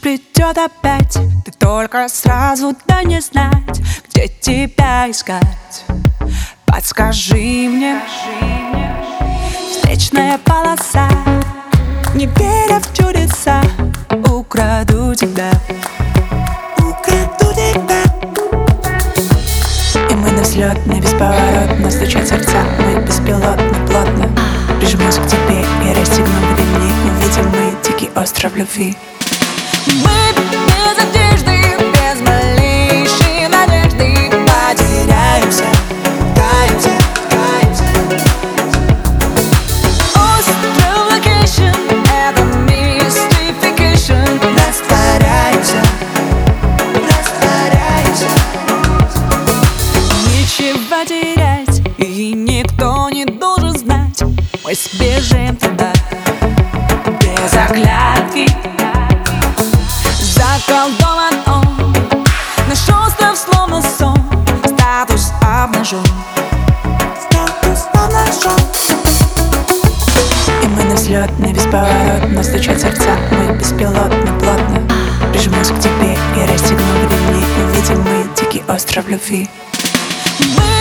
придет опять. Ты только сразу дай мне знать, где тебя искать. Подскажи мне. Встречная полоса, не веря в чудеса, украду тебя. Украду тебя. И мы на взлет, не бесповоротно стучат сердца, мы беспилотно, плотно прижмусь к тебе и расстегну ремни. Увидим мы дикий остров любви. Мы без одежды, без малейшей надежды потеряемся, каемся, каемся. Остров локейшн — это mystification. Растворяемся, растворяемся. Нечего терять, и никто не должен знать. Мы сбежим туда без оглядки. Заколдован он, наш остров словно сон. Статус обнажен, статус обнажен. И мы на взлет, не бесповоротно стучат сердца, мы беспилотно, плотно прижмусь к тебе и расстегну ремни. Увидим мы дикий остров любви. Мы